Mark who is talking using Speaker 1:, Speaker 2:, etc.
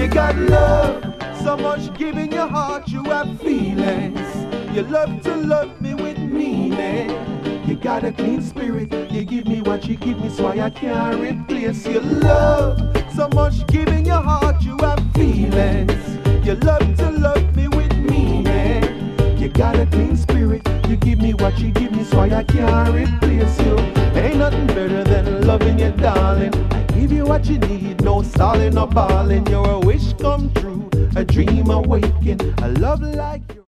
Speaker 1: You got love, so much giving your heart, you have feelings. You love to love me with meaning. You got a clean spirit, you give me what you give me, so I can't replace your love. So much giving your heart, you have feelings. You love to love me with meaning. You got a clean spirit, you give me what you give me, so I can't replace you. Ain't nothing better than loving you, darling. I give you what you need, no stalling or balling. You're a wish come true, a dream awaken, a love like you.